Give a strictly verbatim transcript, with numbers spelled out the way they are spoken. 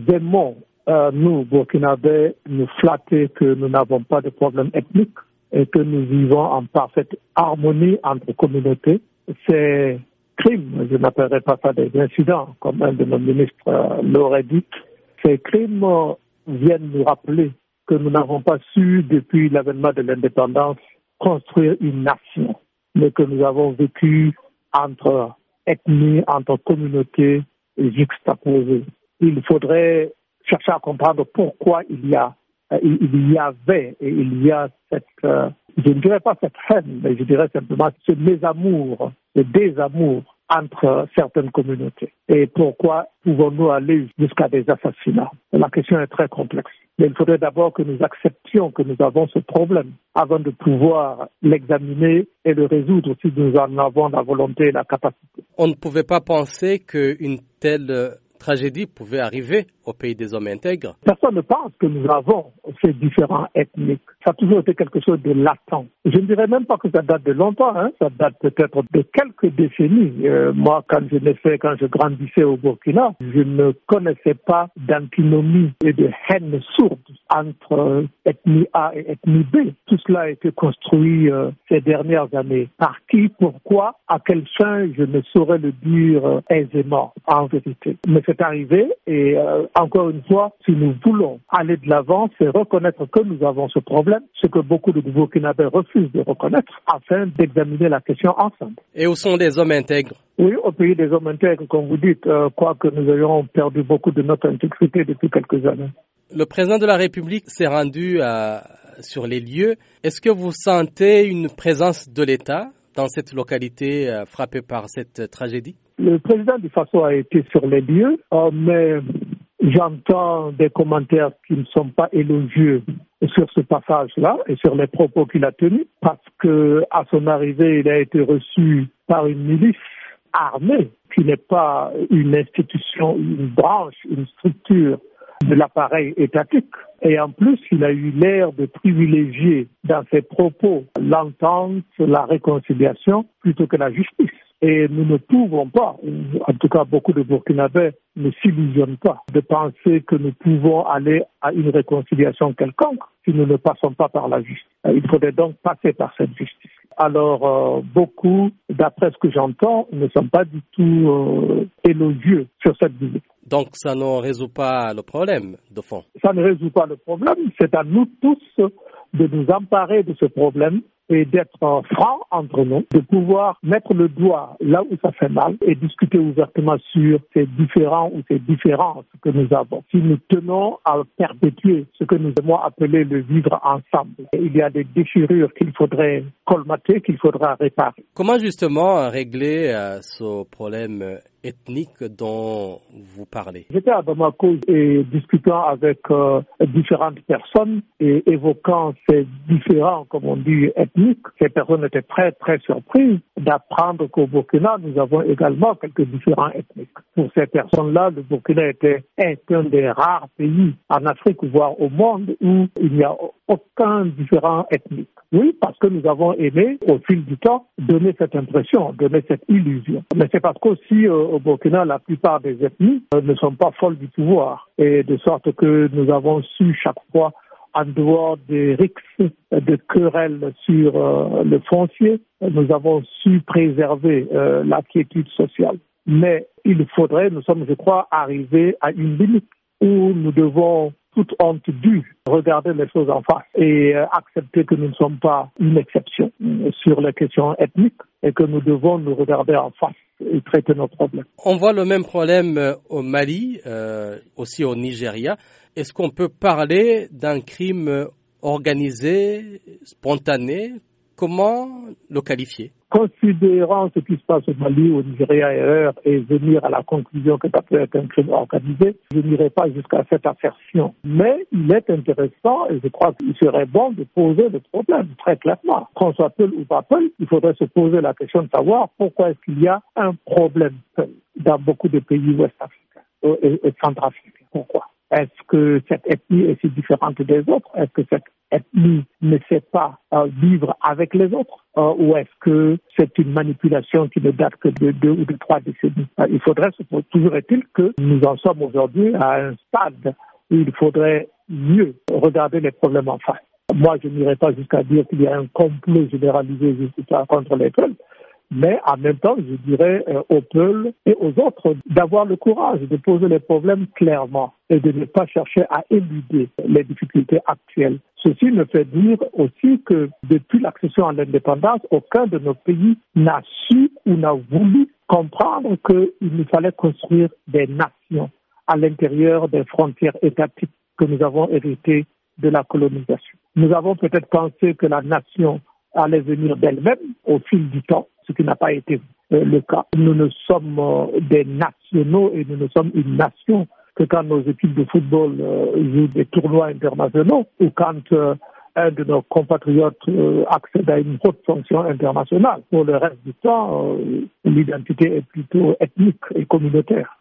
aimons, euh, nous, Burkinabés, nous flatter que nous n'avons pas de problème ethnique et que nous vivons en parfaite harmonie entre communautés. Ces crimes, je n'appellerai pas ça des incidents, comme un de nos ministres euh, l'aurait dit, ces crimes euh, viennent nous rappeler que nous n'avons pas su, depuis l'avènement de l'indépendance, construire une nation, mais que nous avons vécu entre ethnies, entre communautés juxtaposées. Il faudrait chercher à comprendre pourquoi il y a, il y avait et il y a cette, euh, je ne dirais pas cette haine, mais je dirais simplement ce mésamour, ce désamour entre certaines communautés. Et pourquoi pouvons-nous aller jusqu'à des assassinats? La question est très complexe. Mais il faudrait d'abord que nous acceptions que nous avons ce problème avant de pouvoir l'examiner et le résoudre si nous en avons la volonté et la capacité. On ne pouvait pas penser qu'une telle tragédie pouvait arriver au pays des hommes intègres. Personne ne pense que nous avons ces différents ethniques. Ça a toujours été quelque chose de latent. Je ne dirais même pas que ça date de longtemps, hein. Ça date peut-être de quelques décennies. Euh, moi, quand je naissais, quand je grandissais au Burkina, je ne connaissais pas d'antinomie et de haine sourde entre ethnie A et ethnie B. Tout cela a été construit euh, ces dernières années. Par qui, pourquoi, à quel fin, je ne saurais le dire euh, aisément, en vérité. Mais c'est arrivé et euh, encore une fois, si nous voulons aller de l'avant, c'est reconnaître que nous avons ce problème, ce que beaucoup de Burkinabés refusent de reconnaître, afin d'examiner la question ensemble. Et où sont les hommes intègres? Oui, au pays des hommes intègres, comme vous dites, euh, quoique nous ayons perdu beaucoup de notre intégrité depuis quelques années. Le président de la République s'est rendu à, sur les lieux. Est-ce que vous sentez une présence de l'État dans cette localité euh, frappée par cette tragédie? Le président du Faso a été sur les lieux, euh, mais j'entends des commentaires qui ne sont pas élogieux sur ce passage-là et sur les propos qu'il a tenus, parce que à son arrivée, il a été reçu par une milice armée qui n'est pas une institution, une branche, une structure de l'appareil étatique. Et en plus, il a eu l'air de privilégier dans ses propos l'entente, la réconciliation, plutôt que la justice. Et nous ne pouvons pas, en tout cas beaucoup de Burkinabés ne s'illusionnent pas, de penser que nous pouvons aller à une réconciliation quelconque si nous ne passons pas par la justice. Il faudrait donc passer par cette justice. Alors, euh, beaucoup, d'après ce que j'entends, ne sont pas du tout euh, élogieux sur cette visite. Donc, ça ne résout pas le problème, de fond. Ça ne résout pas le problème. C'est à nous tous de nous emparer de ce problème et d'être francs entre nous, de pouvoir mettre le doigt là où ça fait mal et discuter ouvertement sur ces différents ou ces différences que nous avons. Si nous tenons à perpétuer ce que nous aimons appeler le vivre ensemble, il y a des déchirures qu'il faudrait colmater, qu'il faudra réparer. Comment justement régler euh, ce problème ethnique dont vous parlez? J'étais à Bamako et discutant avec euh, différentes personnes et évoquant ces différents, comme on dit, ethniques. Ces personnes étaient très, très surprises d'apprendre qu'au Burkina, nous avons également quelques différents ethniques. Pour ces personnes-là, le Burkina était est un des rares pays en Afrique, voire au monde, où il n'y a aucun différent ethnique. Oui, parce que nous avons aimé, au fil du temps, donner cette impression, donner cette illusion. Mais c'est parce qu'aussi, euh, au Burkina, la plupart des ethnies euh, ne sont pas folles du pouvoir. Et de sorte que nous avons su chaque fois, en dehors des rixes de querelles sur euh, le foncier, nous avons su préserver euh, la quiétude sociale. Mais il faudrait, nous sommes, je crois, arriver à une limite où nous devons, toute honte due, regarder les choses en face et euh, accepter que nous ne sommes pas une exception euh, sur les questions ethniques et que nous devons nous regarder en face et traiter nos problèmes. On voit le même problème au Mali, euh, aussi au Nigeria. Est-ce qu'on peut parler d'un crime organisé, spontané? Comment le qualifier? Considérant ce qui se passe au Mali, au Nigeria et ailleurs, et venir à la conclusion que ça peut être un crime organisé, je n'irai pas jusqu'à cette assertion. Mais il est intéressant, et je crois qu'il serait bon de poser le problème très clairement. Qu'on soit Peul ou pas Peul, il faudrait se poser la question de savoir pourquoi est-ce qu'il y a un problème Peul dans beaucoup de pays ouest-africains et, et centrafricains. Pourquoi? Est-ce que cette ethnie est si différente des autres? Est-ce que cette ethnie ne sait pas euh, vivre avec les autres? euh, ou est-ce que c'est une manipulation qui ne date que de deux ou de trois décennies? Euh, il faudrait, toujours est-il que nous en sommes aujourd'hui à un stade où il faudrait mieux regarder les problèmes en face. Moi, je n'irai pas jusqu'à dire qu'il y a un complot généralisé contre les peuples, mais en même temps, je dirais euh, aux peuples et aux autres d'avoir le courage de poser les problèmes clairement et de ne pas chercher à éluder les difficultés actuelles. Ceci me fait dire aussi que depuis l'accession à l'indépendance, aucun de nos pays n'a su ou n'a voulu comprendre qu'il fallait construire des nations à l'intérieur des frontières étatiques que nous avons héritées de la colonisation. Nous avons peut-être pensé que la nation allait venir d'elle-même au fil du temps, ce qui n'a pas été euh, le cas. Nous ne sommes euh, des nationaux et nous ne sommes une nation que quand nos équipes de football euh, jouent des tournois internationaux ou quand euh, un de nos compatriotes euh, accède à une haute fonction internationale. Pour le reste du temps, euh, l'identité est plutôt ethnique et communautaire.